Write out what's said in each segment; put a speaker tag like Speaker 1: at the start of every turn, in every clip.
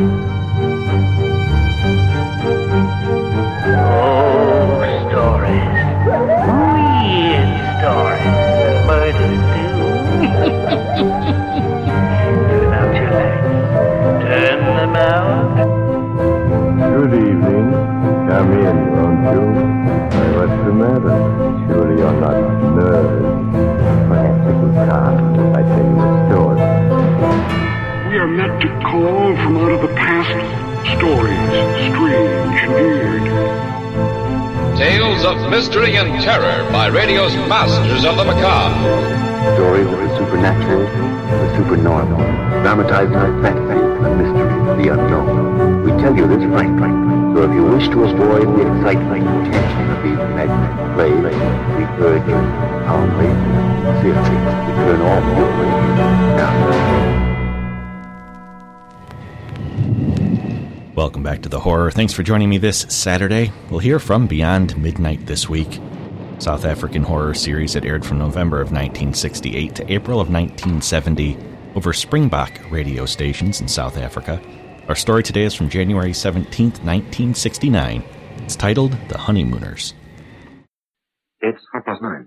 Speaker 1: Good evening. Come in, won't you? What's the matter? Surely you're not nervous. Perhaps it will calm if I tell you a story.
Speaker 2: We are meant to call from out of the past stories, strange and weird.
Speaker 3: Tales of mystery and terror by radio's masters of the macabre.
Speaker 4: Stories of the supernatural, the supernormal, dramatized in fantasy, the mystery, the unknown. We tell you this frankly, so if you wish to avoid the excitement and tension of these imaginary plays, we urge you calmly, sincerely, to turn off your radio now.
Speaker 5: Welcome back to The Horror. Thanks for joining me this Saturday. We'll hear from Beyond Midnight this week, South African horror series that aired from November of 1968 to April of 1970 over Springbok radio stations in South Africa. Our story today is from January 17th, 1969. It's titled The Honeymooners.
Speaker 6: It's 9:30.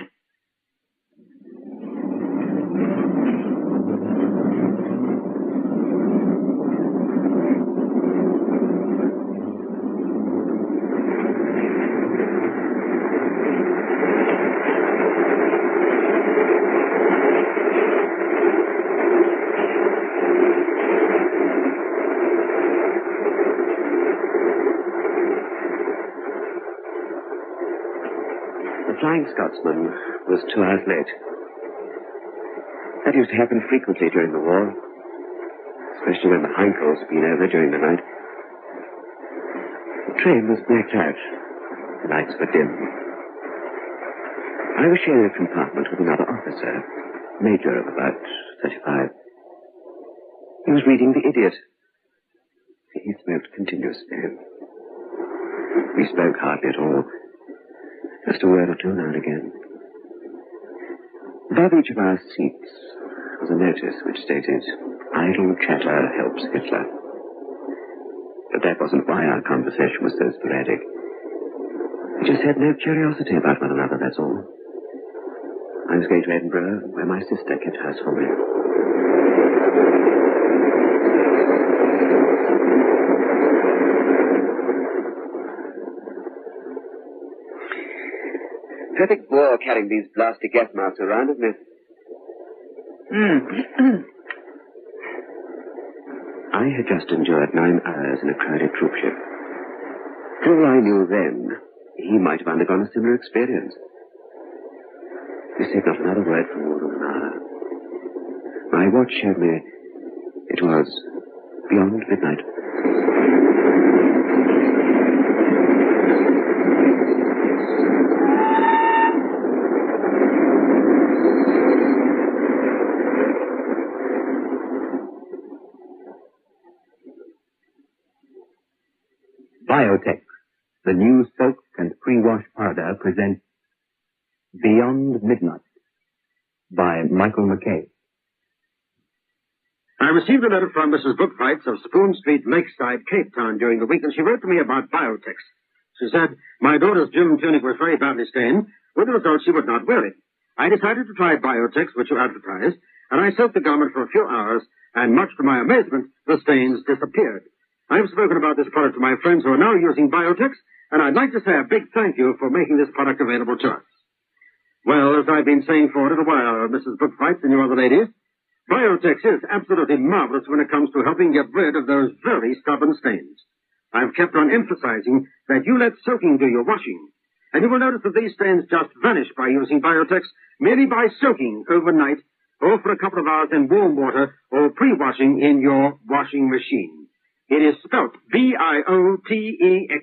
Speaker 6: The Flying Scotsman was 2 hours late. That used to happen frequently during the war, especially when the Heinkel's had been over during the night. The train was blacked out. The lights were dim. I was sharing a compartment with another officer, major of about 35. He was reading The Idiot. He smoked continuously. We spoke hardly at all. Just a word or two now and again. Above each of our seats was a notice which stated, "Idle chatter helps Hitler." But that wasn't why our conversation was so sporadic. We just had no curiosity about one another, that's all. I was going to Edinburgh, where my sister kept house for me. Perfect bore carrying these blasted gas masks around, isn't it? I had just endured 9 hours in a crowded troopship. For all I knew then, he might have undergone a similar experience. We said not another word for more than an hour. My watch showed me it was beyond midnight.
Speaker 7: Biotex, the new soap and pre-wash powder, presents Beyond Midnight by Michael McKay.
Speaker 8: I received a letter from Mrs. Bookfights of Spoon Street, Lakeside, Cape Town during the week, and she wrote to me about Biotex. She said, "My daughter's gym tunic was very badly stained, with the result she would not wear it. I decided to try Biotex, which you advertised, and I soaked the garment for a few hours, and much to my amazement, the stains disappeared. I've spoken about this product to my friends who are now using Biotex, and I'd like to say a big thank you for making this product available to us." Well, as I've been saying for a little while, Mrs. Bookfights and you other ladies, Biotex is absolutely marvelous when it comes to helping get rid of those very stubborn stains. I've kept on emphasizing that you let soaking do your washing, and you will notice that these stains just vanish by using Biotex merely by soaking overnight or for a couple of hours in warm water or pre-washing in your washing machine. It is spelt Biotex.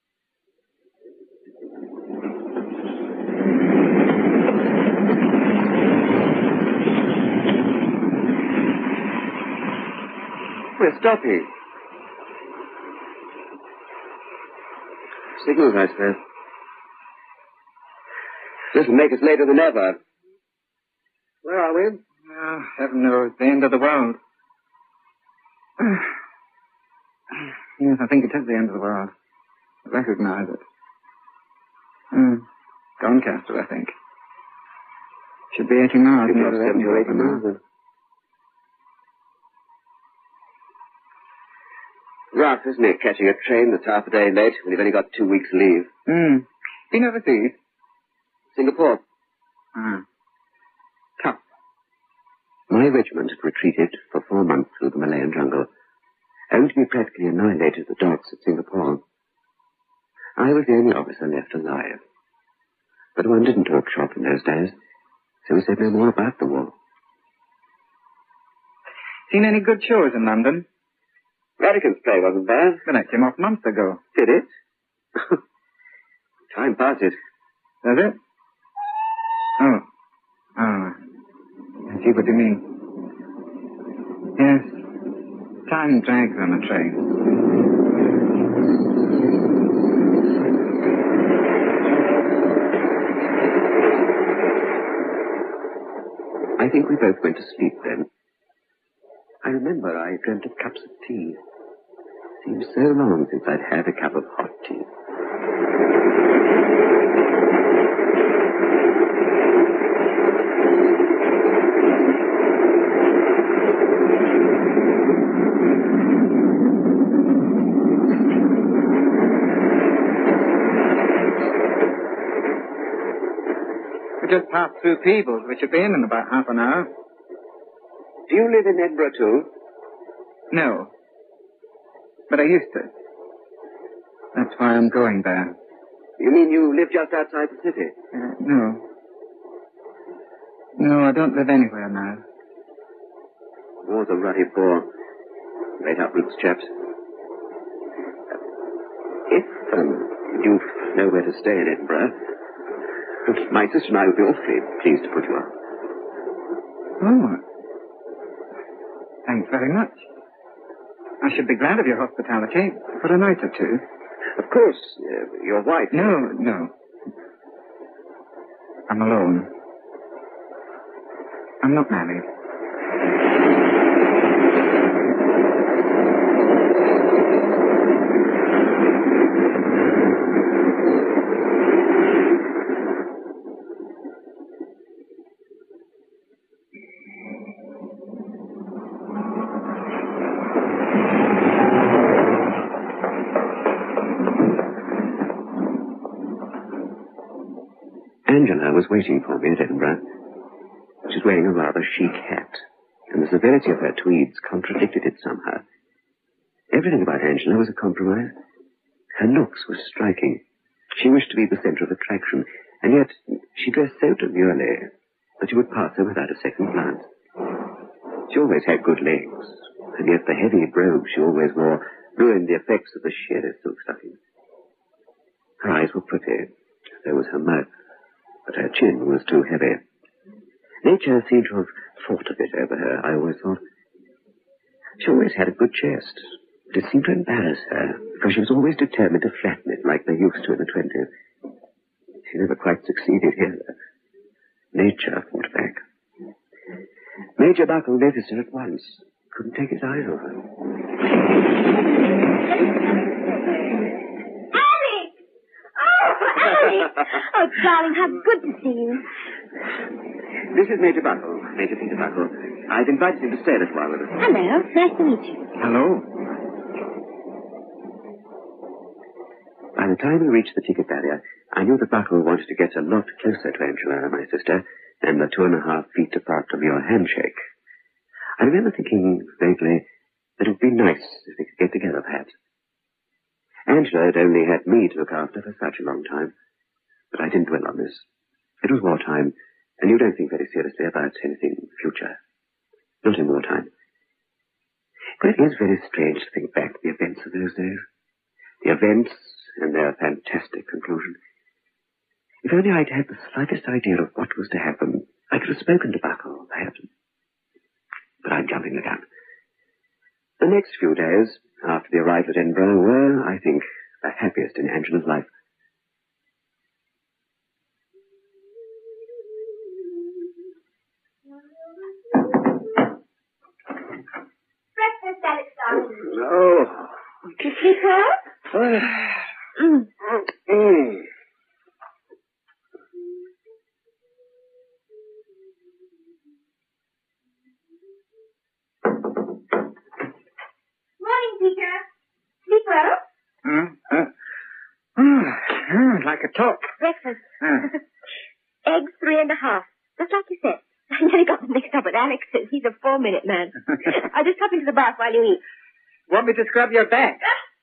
Speaker 6: We're stopping. Signals, I suppose. This'll make us later than ever. Where are we?
Speaker 7: Heaven knows, the end of the world.
Speaker 9: Yes, I think it is the end of the world. I recognize it. Doncaster, I think. Should be 80 miles.
Speaker 6: You've lost 70 or 80 miles then. Rough, isn't it, catching a train that's half a day late when you've only got 2 weeks' leave?
Speaker 9: Been overseas?
Speaker 6: Singapore.
Speaker 9: Tough.
Speaker 6: My regiment had retreated for 4 months through the Malayan jungle, only to be practically annihilated at the docks at Singapore. I was the only officer left alive. But one didn't talk shop in those days, so we said no more about the war.
Speaker 9: Seen any good shows in London?
Speaker 6: Vatican's play wasn't bad.
Speaker 9: But that came off months ago.
Speaker 6: Did it? Time passes.
Speaker 9: Does it? Oh. I see what you mean. Yes. Time drags on a train.
Speaker 6: I think we both went to sleep then. I remember I dreamt of cups of tea. Seemed so long since I'd had a cup of hot tea.
Speaker 9: We just passed through Peebles. We should be in about half an hour.
Speaker 6: Do you live in Edinburgh too?
Speaker 9: No. But I used to. That's why I'm going there.
Speaker 6: You mean you live just outside the city?
Speaker 9: No. No, I don't live anywhere now.
Speaker 6: War's a ruddy bore. Great uproots, chaps. If you know where to stay in Edinburgh, my sister and I would be awfully pleased to put you up.
Speaker 9: Oh. Thanks very much. I should be glad of your hospitality for a night or two.
Speaker 6: Of course, your wife...
Speaker 9: No. I'm alone. I'm not married.
Speaker 6: Angela was waiting for me at Edinburgh. She was wearing a rather chic hat, and the severity of her tweeds contradicted it somehow. Everything about Angela was a compromise. Her looks were striking. She wished to be the centre of attraction, and yet she dressed so demurely that you would pass her without a second glance. She always had good legs, and yet the heavy brogue she always wore ruined the effects of the sheerest silk stockings. Her eyes were pretty, so was her mouth, but her chin was too heavy. Nature seemed to have thought a bit over her, I always thought. She always had a good chest, but it seemed to embarrass her, because she was always determined to flatten it like they used to in the 20s. She never quite succeeded here. Nature fought back. Major Buckle noticed her at once. Couldn't take his eyes off her.
Speaker 10: Annie! Oh, darling, how good to see you.
Speaker 6: This is Major Buckle, Major Peter Buckle. I've invited him to stay a little while with us.
Speaker 10: Hello, nice to meet you.
Speaker 9: Hello.
Speaker 6: By the time we reached the ticket barrier, I knew that Buckle wanted to get a lot closer to Angela, my sister, than the 2.5 feet apart from your handshake. I remember thinking vaguely that it would be nice if they could get together, perhaps. Angela had only had me to look after for such a long time, but I didn't dwell on this. It was wartime, and you don't think very seriously about anything future. Not in wartime. But it is very strange to think back to the events of those days. The events and their fantastic conclusion. If only I'd had the slightest idea of what was to happen, I could have spoken to Buckle, perhaps. But I'm jumping the gun. The next few days, after the arrival at Edinburgh, were, I think, the happiest in Angela's life.
Speaker 10: Breakfast, Alex, darling.
Speaker 6: Oh.
Speaker 10: You Peter? Morning, Peter. Sleep well?
Speaker 9: Like a top.
Speaker 10: Breakfast. Eggs 3.5. Just like you said. I nearly got them mixed up with Alex's. He's a 4-minute man. I'll just hop into the bath while you eat.
Speaker 9: Want me to scrub your back?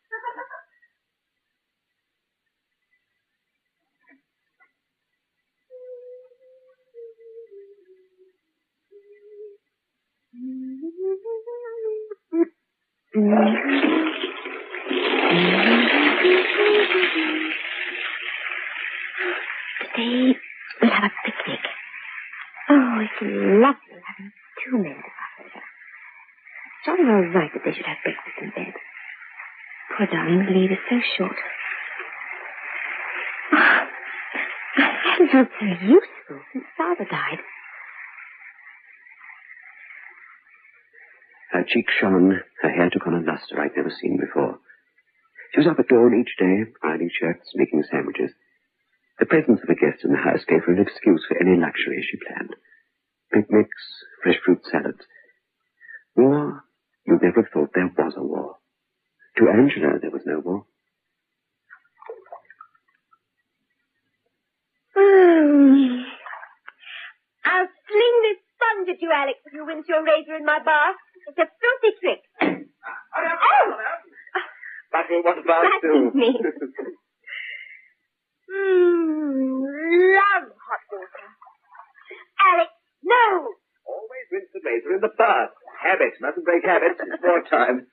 Speaker 10: Today we'll have a picnic. Oh, it's lovely having 2 men to fuss over. It's jolly well right that they should have breakfast in bed. Poor darling's leave is so short. I haven't felt so useful since Father died.
Speaker 6: Her cheeks shone, her hair took on a luster I'd never seen before. She was up at dawn each day, ironing shirts, making sandwiches. The presence of a guest in the house gave her an excuse for any luxuries she planned. Picnics, fresh fruit salads. War? You'd never have thought there was a war. To Angela, there was no war.
Speaker 10: I'll sling this sponge at you, Alex, if you rinse your razor in my bath. It's a filthy trick. Oh!
Speaker 6: But what about
Speaker 10: you? Me. Love hot water. Alex, no!
Speaker 6: Always rinse the razor in the bath. Habit. Mustn't break habits. It's more time.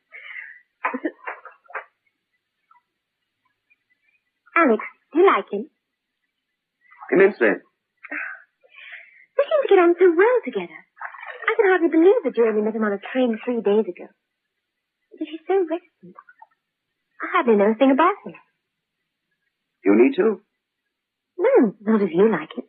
Speaker 10: Alex, do you like him?
Speaker 6: Immensely.
Speaker 10: They seem to get on so well together. I can hardly believe that you only met him on a train 3 days ago. But he's so reticent. I hardly know a thing about him.
Speaker 6: You need to?
Speaker 10: No, not if you like it.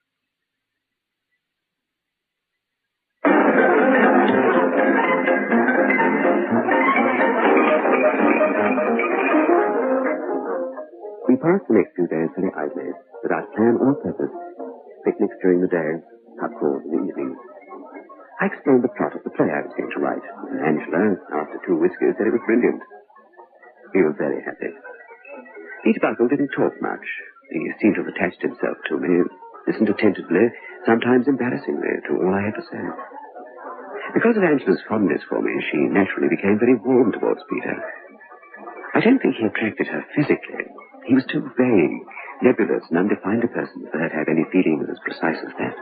Speaker 6: We passed the next few days very idly, without plan or purpose. Picnics during the day, pub crawls in the evenings. I explained the plot of the play I was going to write, and Angela, after 2 whiskeys, said it was brilliant. We were very happy. Peter Buckle didn't talk much. He seemed to have attached himself to me, listened attentively, sometimes embarrassingly, to all I had to say. Because of Angela's fondness for me, she naturally became very warm towards Peter. I don't think he attracted her physically. He was too vague, nebulous, and undefined a person for her to have any feelings as precise as that.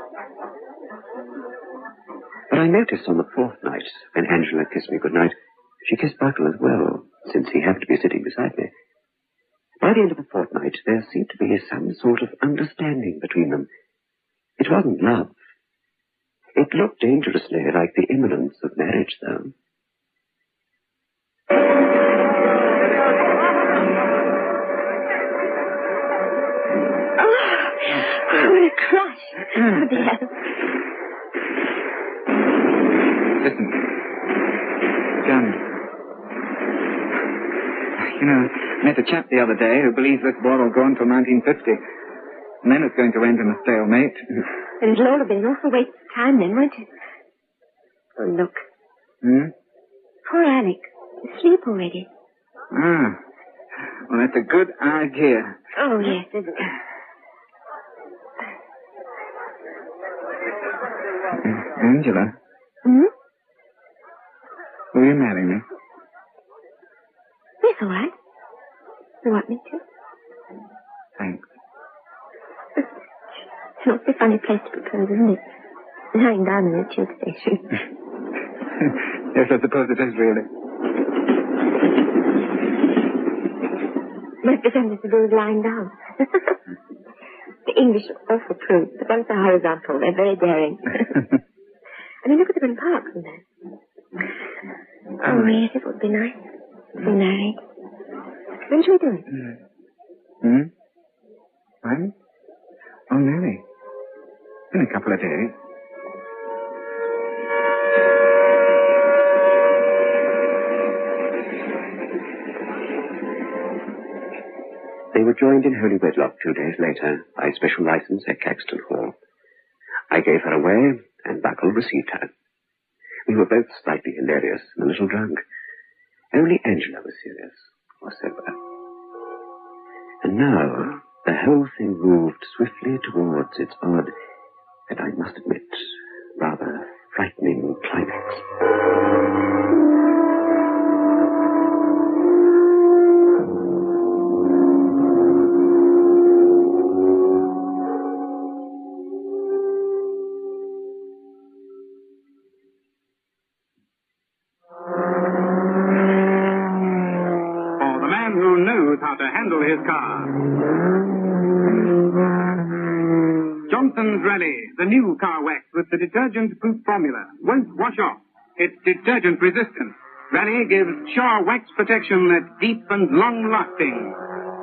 Speaker 6: But I noticed on the 4th night, when Angela kissed me goodnight, she kissed Buckle as well, since he happened to be sitting beside me. By the end of the fortnight, there seemed to be some sort of understanding between them. It wasn't love. It looked dangerously like the imminence of marriage, though.
Speaker 10: Oh, what a crush. Oh, dear.
Speaker 9: Listen. John. You know, I met a chap the other day who believes this war will go until 1950. And then it's going to end in a stalemate.
Speaker 10: And it'll all have been an awful waste of time then, won't it? Oh, look. Poor Alec. Asleep already.
Speaker 9: Ah. Well, that's a good idea.
Speaker 10: Oh, yes, isn't it?
Speaker 9: Angela. Will you marry me?
Speaker 10: Yes, all right. You want me to?
Speaker 9: Thanks.
Speaker 10: It's not a funny place to propose, isn't it? Lying down in a tube station.
Speaker 9: Yes, I suppose it is, really.
Speaker 10: Most pretenders to do is lying down. The English are awful prudes, but once they're horizontal, they're very daring. I mean, look at them in parks and that. Oh, yes, it would be nice to be married. When shall we do it?
Speaker 9: When? Oh, nearly. In a couple of days.
Speaker 6: were joined in holy wedlock 2 days later by special license at Caxton Hall. I gave her away, and Buckle received her. We were both slightly hilarious and a little drunk. Only Angela was serious, or sober. And now, the whole thing moved swiftly towards its odd, and I must admit, rather frightening climax.
Speaker 11: How to handle his car. Johnson's Rally, the new car wax with the detergent-proof formula, won't wash off. It's detergent resistant. Rally gives sure wax protection that's deep and long-lasting.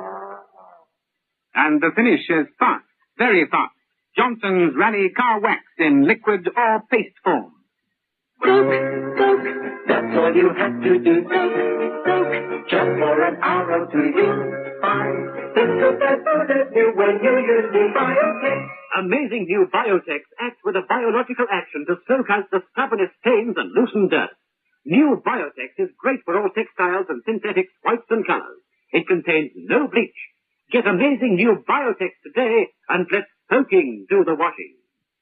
Speaker 11: And the finish is fast, very fast. Johnson's Rally car wax in liquid or paste form.
Speaker 12: Soak, soak, that's all you have to do. Soak, soak, just for an hour or two you'll find the soap that's so new when you use new Biotex.
Speaker 8: Amazing new Biotex acts with a biological action to soak out the stubbornest stains and loosen dirt. New Biotex is great for all textiles and synthetics, whites and colors. It contains no bleach. Get amazing new Biotex today and let soaking do the washing.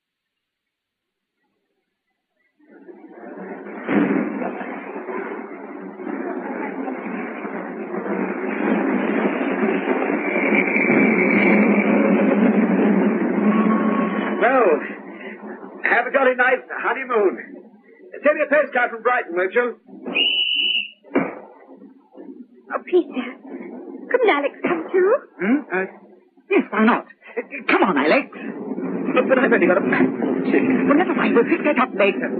Speaker 13: Well, have a jolly nice honeymoon. Send me a postcard from Brighton, won't you?
Speaker 10: Oh, Peter. Couldn't Alex come too?
Speaker 9: Yes, why not? Come on, Alex. But I've only got a passport. Well, never mind. We'll pick that up later.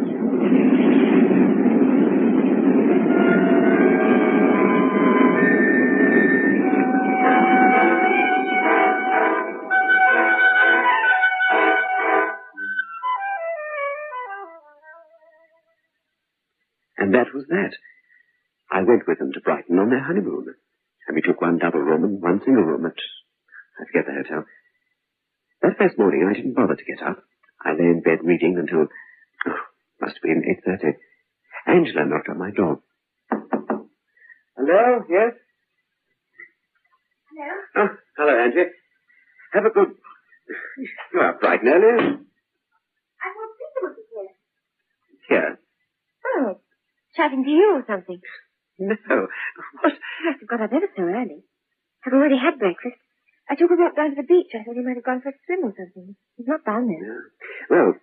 Speaker 6: And that was that. I went with them to Brighton on their honeymoon. And we took one double room and one single room at, I forget the hotel. That first morning I didn't bother to get up. I lay in bed reading until, must have been 8:30. Angela knocked on my door.
Speaker 13: Hello, yes?
Speaker 10: Hello?
Speaker 6: Oh, hello, Angie. Have a good... You're up bright and early.
Speaker 10: I thought Peter would be here.
Speaker 6: Here?
Speaker 10: Oh, chatting to you or something.
Speaker 6: No. What?
Speaker 10: He must have got up ever so early. I've already had breakfast. I took a walk down to the beach. I thought he might have gone for a swim or something. He's not down there.
Speaker 6: Yeah. Well...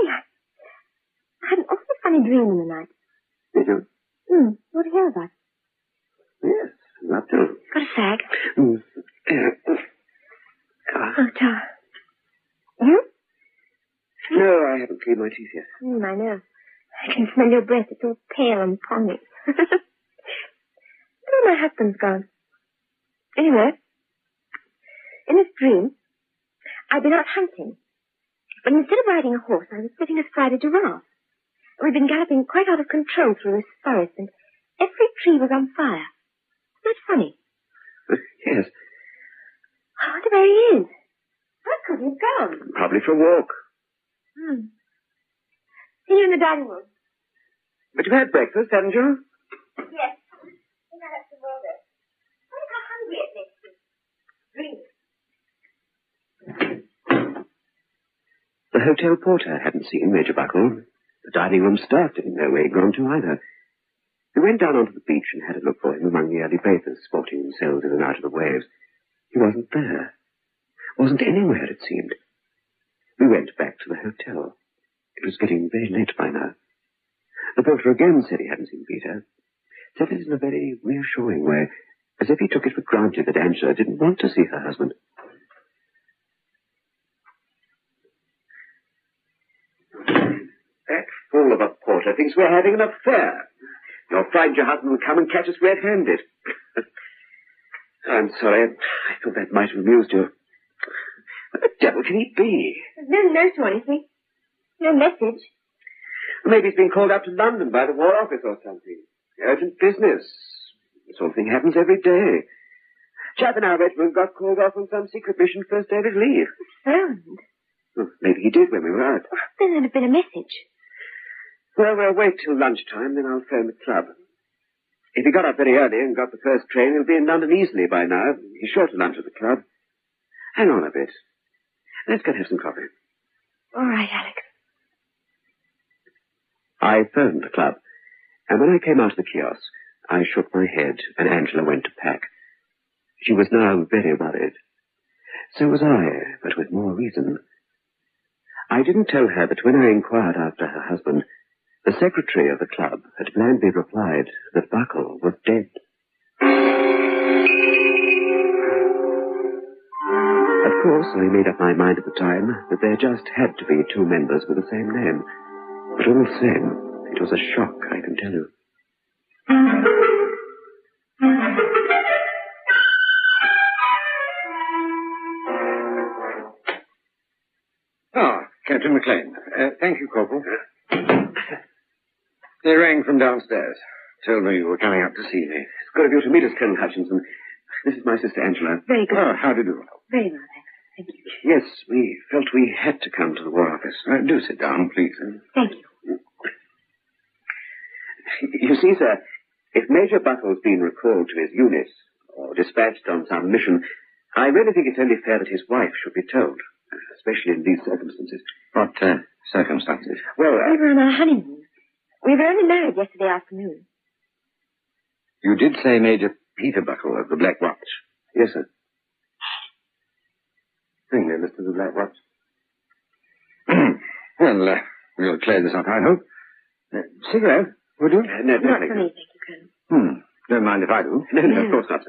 Speaker 10: I had an awfully funny dream in the night.
Speaker 6: Did you?
Speaker 10: You want to hear about it?
Speaker 6: Yes, love to.
Speaker 10: Got a fag? Oh, Tar. You?
Speaker 6: No, I haven't cleaned my teeth yet.
Speaker 10: I know. I can smell your breath. It's all pale and pongy. Oh, my husband's gone. Anyway, in this dream, I'd been out hunting. But instead of riding a horse, I was sitting astride a giraffe. We'd been galloping quite out of control through this forest, and every tree was on fire. Isn't that funny?
Speaker 6: Yes.
Speaker 10: I wonder where he is. Where could he have gone?
Speaker 6: Probably for a walk.
Speaker 10: See you in the dining room.
Speaker 6: But you had breakfast, hadn't you?
Speaker 10: Yes. I think I have some water. I wonder how hungry it makes me. Drink.
Speaker 6: The hotel porter hadn't seen Major Buckle. The dining room staff didn't know where he'd gone to either. We went down onto the beach and had a look for him among the early bathers sporting themselves in and out of the waves. He wasn't there. Wasn't anywhere, it seemed. We went back to the hotel. It was getting very late by now. The porter again said he hadn't seen Peter. Said it in a very reassuring way, as if he took it for granted that Angela didn't want to see her husband. That fool of a porter thinks we're having an affair. You're afraid your husband will come and catch us red-handed. I'm sorry. I thought that might have amused you. What the devil can he be?
Speaker 10: There's no note or anything. No message.
Speaker 6: Maybe he's been called up to London by the War Office or something. Urgent business. This sort of thing happens every day. chap in our regiment got called off on some secret mission first day of his leave.
Speaker 10: Phoned?
Speaker 6: Well, maybe he did when we were out.
Speaker 10: Then there'd have been a message.
Speaker 6: Well, we'll wait till lunchtime, then I'll phone the club. If he got up very early and got the first train, he'll be in London easily by now. He's sure to lunch at the club. Hang on a bit. Let's go have some coffee.
Speaker 10: All right, Alex.
Speaker 6: I phoned the club, and when I came out of the kiosk, I shook my head, and Angela went to pack. She was now very worried. So was I, but with more reason. I didn't tell her that when I inquired after her husband, the secretary of the club had blandly replied that Buckle was dead. Of course, I made up my mind at the time that there just had to be two members with the same name. But all the same, it was a shock, I can tell you.
Speaker 8: Ah, Captain McLean. Thank you, Corporal. They rang from downstairs. Told me you were coming up to see me.
Speaker 6: It's good of you to meet us, Colonel Hutchinson. This is my sister Angela.
Speaker 10: Very good.
Speaker 8: Oh, how do you do?
Speaker 10: Very well, thanks. Thank you.
Speaker 6: Yes, we felt we had to come to the War Office.
Speaker 8: Do sit down, please.
Speaker 10: Thank you.
Speaker 6: You see, sir, if Major Buckle's been recalled to his unit or dispatched on some mission, I really think it's only fair that his wife should be told, especially in these circumstances.
Speaker 8: What circumstances?
Speaker 6: Well,
Speaker 10: we were on our honeymoon. We were only married yesterday afternoon.
Speaker 8: You did say Major Peter Buckle of the Black Watch.
Speaker 6: Yes, sir.
Speaker 8: Bring me, Mr. the Black Watch. Well, we'll clear this up, I hope. Cigarette, would you?
Speaker 6: No,
Speaker 10: Not for me, thank you, Colonel.
Speaker 8: Don't mind if I do.
Speaker 6: No, of course not,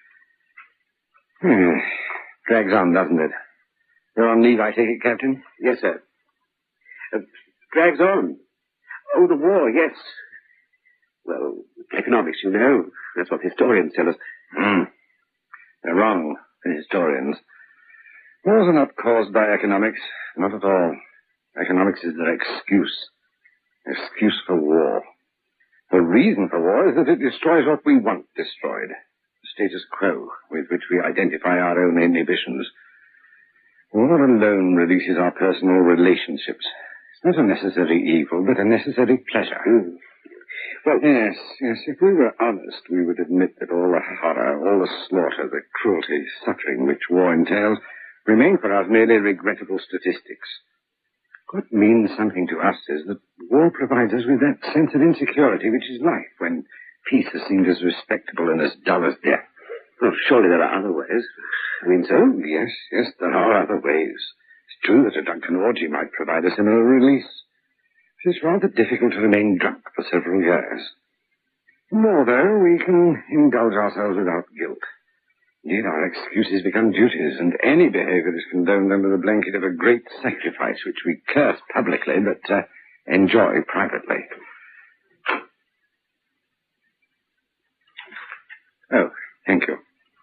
Speaker 6: sir.
Speaker 8: Drags on, doesn't it? You're on leave, I take it, Captain?
Speaker 6: Yes, sir. Drags on. Oh, the war, yes. Well, economics, you know. That's what historians tell us.
Speaker 8: They're wrong, the historians. Wars are not caused by economics. Not at all. Economics is their excuse. Excuse for war. The reason for war is that it destroys what we want destroyed. The status quo with which we identify our own inhibitions. War alone releases our personal relationships. It's not a necessary evil, but a necessary pleasure. Well, yes. If we were honest, we would admit that all the horror, all the slaughter, the cruelty, suffering which war entails remain for us merely regrettable statistics. What means something to us is that war provides us with that sense of insecurity which is life, when peace has seemed as respectable and as dull as death.
Speaker 6: Well, surely there are other ways. I mean, so?
Speaker 8: Yes, there are other ways. It's true that a drunken orgy might provide a similar release. It is rather difficult to remain drunk for several years. More, though, we can indulge ourselves without guilt. Indeed, our excuses become duties, and any behavior is condoned under the blanket of a great sacrifice, which we curse publicly, but enjoy privately. Oh, thank you.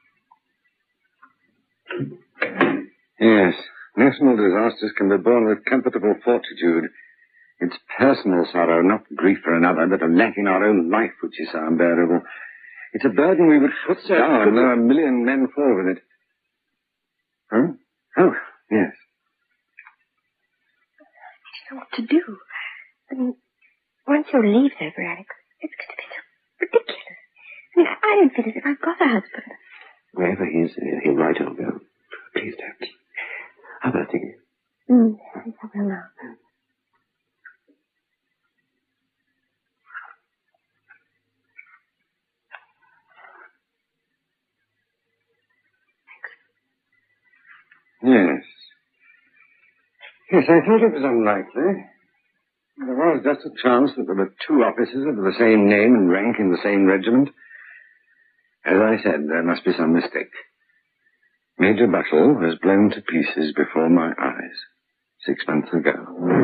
Speaker 8: Yes, national disasters can be borne with comfortable fortitude. It's personal sorrow, not grief for another, but a lack in our own life which is so unbearable. It's a burden we would put down, though a million men fall with it. Huh? Oh, yes.
Speaker 10: I don't know what to do. I mean, once your leave's over, Alex, it's going to be so ridiculous. I mean, I don't feel as if I've got a husband.
Speaker 6: Wherever he is, he'll write I'll go. Please don't. How about thinking?
Speaker 10: I think I will now.
Speaker 8: Yes, I thought it was unlikely. There was just a chance that there were two officers of the same name and rank in the same regiment. As I said, there must be some mistake. Major Buckle was blown to pieces before my eyes 6 months ago.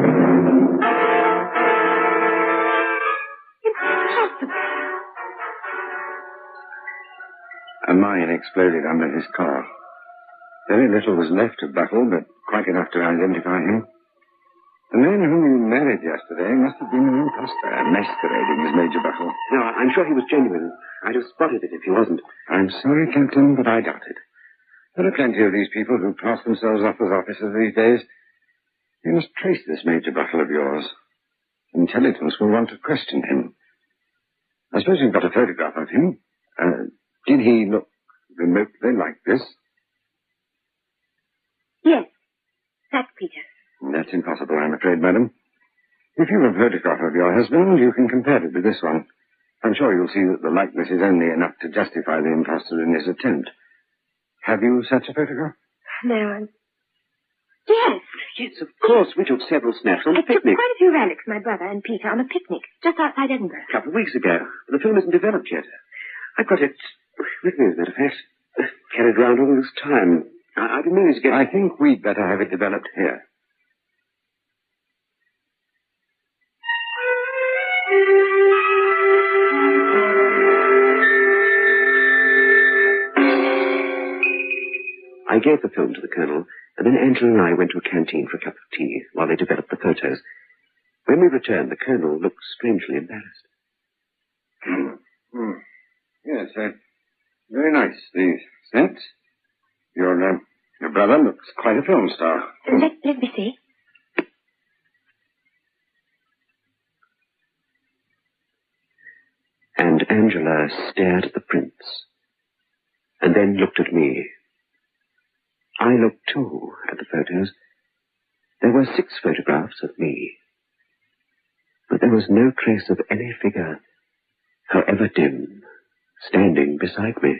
Speaker 8: A mine exploded under his car. Very little was left of Buckle, but quite enough to identify him. The man whom you married yesterday must have been an impostor, masquerading as Major Buckle.
Speaker 6: No, I'm sure he was genuine. I'd have spotted it if he wasn't.
Speaker 8: I'm sorry, Captain, but I doubt it. There are plenty of these people who pass themselves off as officers these days. You must trace this Major Buttle of yours. Intelligence will want to question him. I suppose you've got a photograph of him. Did he look remotely like this?
Speaker 10: Yes. That's Peter.
Speaker 8: That's impossible, I'm afraid, madam. If you have a photograph of your husband, you can compare it with this one. I'm sure you'll see that the likeness is only enough to justify the impostor in his attempt. Have you such a photograph?
Speaker 10: No, Yes.
Speaker 6: Yes, of course. We took several snaps on
Speaker 10: I
Speaker 6: a picnic.
Speaker 10: took quite a few relics, my brother and Peter, on a picnic just outside Edinburgh.
Speaker 6: A couple of weeks ago. The film isn't developed yet. I've got it with me, as a matter of fact. Carried around all this time. I've been meaning to get...
Speaker 8: I think we'd better have it developed here.
Speaker 6: I gave the film to the Colonel, and then Angela and I went to a canteen for a cup of tea while they developed the photos. When we returned, the Colonel looked strangely embarrassed.
Speaker 8: Yes, very nice, these sets. Your brother looks quite a film star.
Speaker 10: Let me see.
Speaker 6: And Angela stared at the prints, and then looked at me. I looked, too, at the photos. There were 6 photographs of me, but there was no trace of any figure, however dim, standing beside me.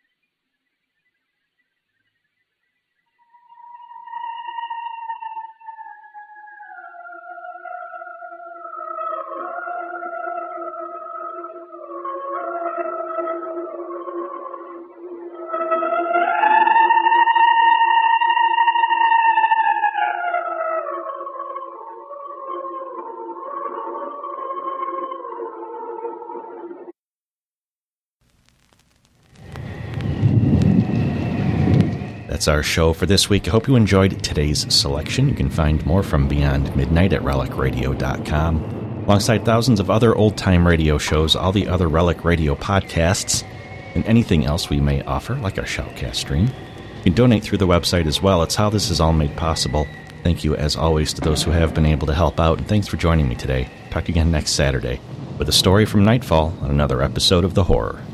Speaker 5: That's our show for this week. I hope you enjoyed today's selection. You can find more from Beyond Midnight at relicradio.com, alongside thousands of other old-time radio shows, all the other Relic Radio podcasts, and anything else we may offer, like our Shoutcast stream. You can donate through the website as well. It's how this is all made possible. Thank you, as always, to those who have been able to help out, and thanks for joining me today. Talk again next Saturday with a story from Nightfall on another episode of The Horror.